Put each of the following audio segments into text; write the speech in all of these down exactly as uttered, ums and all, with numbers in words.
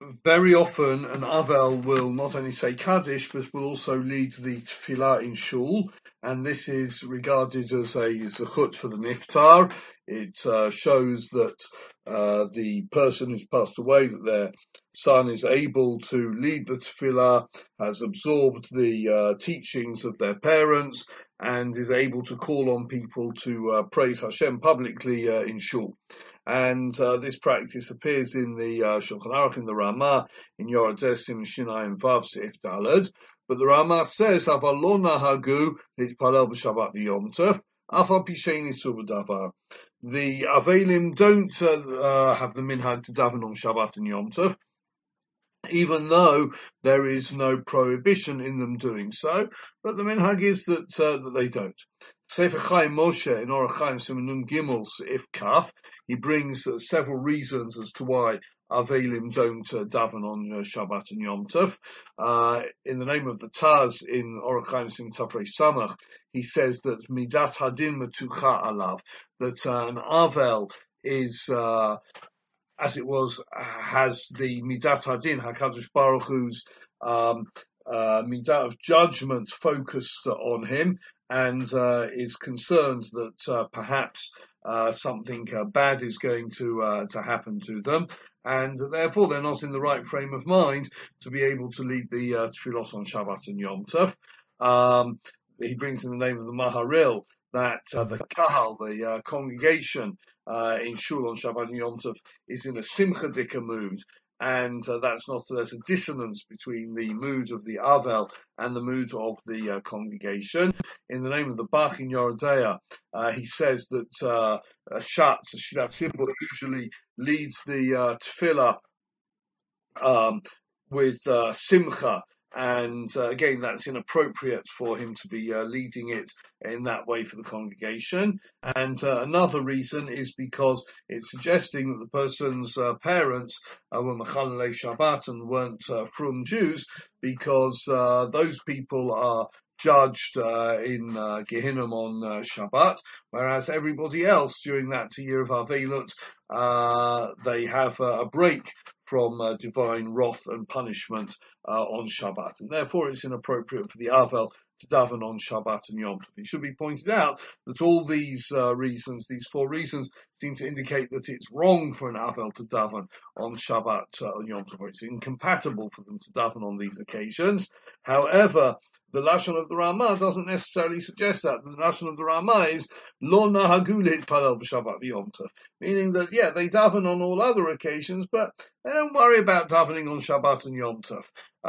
very often an Avel will not only say Kaddish, but will also lead the Tefillah in Shul, and this is regarded as a zechut for the Niftar. It uh, shows that uh, the person who's passed away, that their son is able to lead the Tefillah, has absorbed the uh, teachings of their parents, and is able to call on people to uh, praise Hashem publicly uh, in Shul. And uh, this practice appears in the uh, Shulchan Aruch, in the Ramah, in Yoreh Desim, Shinai, and Vav Seif Daled. But the Ramah says, "Aval lo nahagu litpalel b'Shabbat v'Yom Tov, af al pi shein isur b'davar." The Avelim don't uh, uh, have the minhag to daven on Shabbat and Yom Tov, even though there is no prohibition in them doing so, but the minhag is that uh, that they don't. Sefer Chaim Moshe in Orach Chaim Siman Gimel If Kaf, he brings uh, several reasons as to why Avelim don't uh, daven on uh, Shabbat and Yom Tov. Uh, in the name of the Taz in Orach Chaim Siman Tafrei Samach, he says that Midat Hadin Metucha Alav, that uh, an Avel is uh, as it was, has the Midat Hadin, HaKadosh Baruch Hu's um, uh, Midat of judgment focused on him, and uh, is concerned that uh, perhaps uh, something uh, bad is going to uh, to happen to them, and therefore they're not in the right frame of mind to be able to lead the uh, Tefillos on Shabbat and Yom Tov. Um, he brings in the name of the Maharil that uh, the Kahal, the uh, congregation uh, in Shul on Shabbat and Yom Tov, is in a Simcha Dika mood, and uh, that's not, there's a dissonance between the mood of the Avel and the mood of the uh, congregation. In the name of the Bach in Yoredea, uh, he says that uh, a Shatz, a Shliach Tzibur, usually leads the uh, Tefillah um, with uh, Simcha, and uh, again, that's inappropriate for him to be uh, leading it in that way for the congregation. And uh, another reason is because it's suggesting that the person's uh, parents uh, were Mechalelei Shabbat and weren't uh, frum Jews, because uh, those people are judged uh, in uh, Gehinnom on uh, Shabbat, whereas everybody else during that year of Avelut, uh, they have uh, a break from uh, divine wrath and punishment uh, on Shabbat, and therefore it's inappropriate for the Avel to daven on Shabbat and Yom Tov. It should be pointed out that all these uh, reasons, these four reasons, seem to indicate that it's wrong for an Avel to daven on Shabbat uh, and Yom Tov. It's incompatible for them to daven on these occasions. However, the Lashon of the Ramah doesn't necessarily suggest that. The Lashon of the Ramah is Lo nahagu litpalel b'Shabbat v'Yom Tov, meaning that, yeah, they daven on all other occasions, but they don't worry about davening on Shabbat and Yom Tov.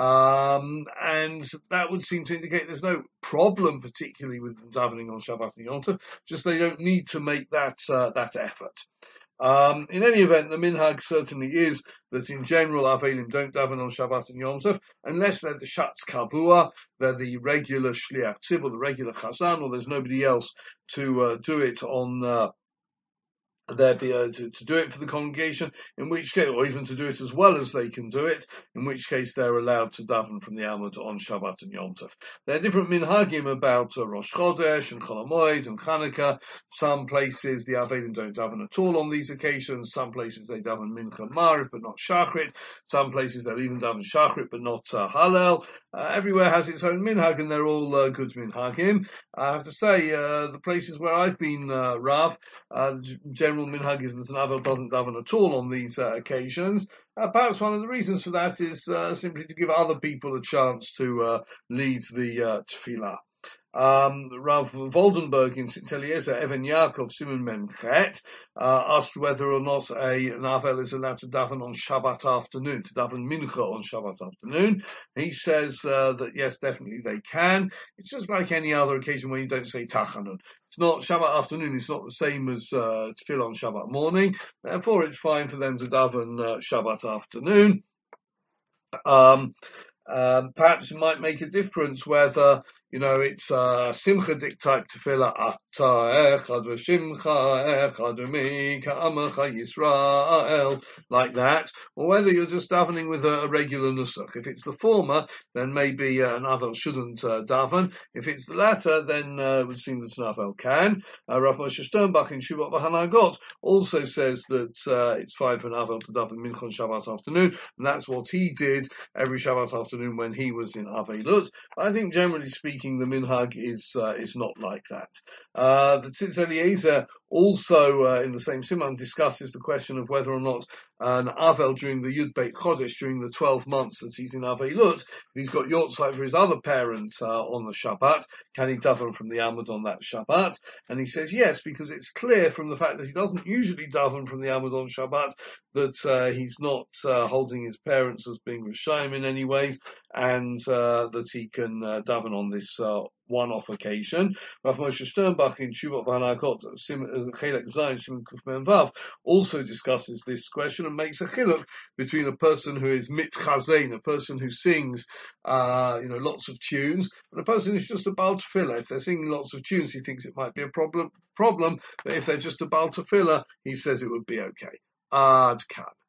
Um, and that would seem to indicate there's no problem particularly with them davening on Shabbat and Yom Tov, just they don't need to make that uh, that effort. Um, in any event, the minhag certainly is that in general Avelim don't daven on Shabbat and Yom Tov unless they're the Shatz Kavua, they're the regular Shliach Tzibur, the regular Chazan, or there's nobody else to uh, do it on uh, there be uh, to, to do it for the congregation, in which case, or even to do it as well as they can do it, in which case they're allowed to daven from the Amud on Shabbat and Yom Tov. There are different minhagim about uh, Rosh Chodesh and Chol HaMoed and Chanukah. Some places the Avelim don't daven at all on these occasions. Some places they daven Mincha and Mariv but not Shachrit. Some places they'll even daven Shachrit but not uh, Hallel. Uh, everywhere has its own minhag, and they're all uh, good minhagim. I have to say, uh, the places where I've been, uh, Rav, uh, the general minhag is that an Avel doesn't daven at all on these uh, occasions. Uh, perhaps one of the reasons for that is uh, simply to give other people a chance to uh, lead the uh, tefillah. Um, Rav Voldenberg in Sitz Eliezer, Evan Yaakov, Simon Memchet, uh, asked whether or not a, an Avel is allowed to daven on Shabbat afternoon, to daven Mincha on Shabbat afternoon. He says uh, that yes, definitely they can. It's just like any other occasion when you don't say Tachanun. It's not Shabbat afternoon, it's not the same as uh, Tefillah on Shabbat morning. Therefore, it's fine for them to daven uh, Shabbat afternoon. Um, Um, perhaps it might make a difference whether you know, it's a simchadik type tefillah, Ata echad v'shimcha echad v'mi ka'amecha Yisrael, like that, or whether you're just davening with a, a regular nusach. If it's the former, then maybe uh, an avel shouldn't uh, daven. If it's the latter, then uh, it would seem that an avel can. Uh, Rav Moshe Sternbach in Shuvot V'Hanagot also says that uh, it's fine for an avel to daven mincha on Shabbat afternoon, and that's what he did every Shabbat afternoon when he was in Avelut. I think generally speaking, the minhag is uh, is not like that. Uh, the Tzitz Eliezer also uh, in the same siman discusses the question of whether or not an avel during the Yud Beit Chodesh, during the twelve months that he's in Avelut, if he's got yortzeit for his other parent uh, on the Shabbat, can he daven from the Amud on that Shabbat? And he says yes, because it's clear from the fact that he doesn't usually daven from the Amud on Shabbat that uh, he's not uh, holding his parents as being Rishayim in any ways, and uh, that he can uh, daven on this uh, one-off occasion. Rav Moshe Sternbach in Shuvot V'Hanagot Chelek Zayin Siman Kuf Mem Vav also discusses this question and makes a chiluk between a person who is mitchazein, a person who sings, uh, you know, lots of tunes, and a person who's just a Baal Tefillah. If they're singing lots of tunes, he thinks it might be a problem. Problem, but if they're just a Baal Tefillah, he says it would be okay. Ad Kan.